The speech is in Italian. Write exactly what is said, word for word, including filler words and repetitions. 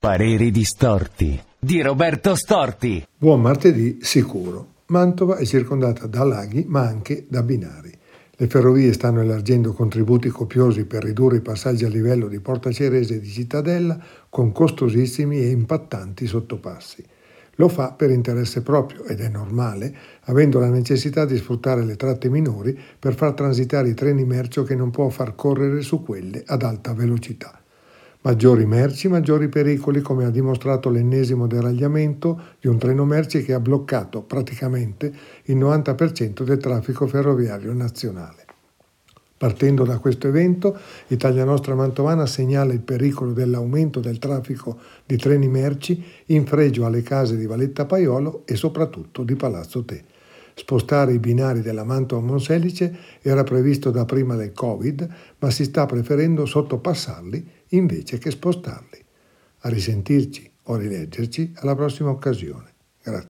Pareri distorti di Roberto Storti. Buon martedì sicuro. Mantova è circondata da laghi ma anche da binari. Le ferrovie stanno elargendo contributi copiosi per ridurre i passaggi a livello di Porta Cerese e di Cittadella con costosissimi e impattanti sottopassi. Lo fa per interesse proprio ed è normale, avendo la necessità di sfruttare le tratte minori per far transitare i treni merci che non può far correre su quelle ad alta velocità. Maggiori merci, maggiori pericoli, come ha dimostrato l'ennesimo deragliamento di un treno merci che ha bloccato praticamente il novanta per cento del traffico ferroviario nazionale. Partendo da questo evento, Italia Nostra Mantovana segnala il pericolo dell'aumento del traffico di treni merci in fregio alle case di Valletta Paiolo e soprattutto di Palazzo Te. Spostare i binari della Mantova-Monselice era previsto da prima del Covid, ma si sta preferendo sottopassarli invece che spostarli. A risentirci o rileggerci alla prossima occasione.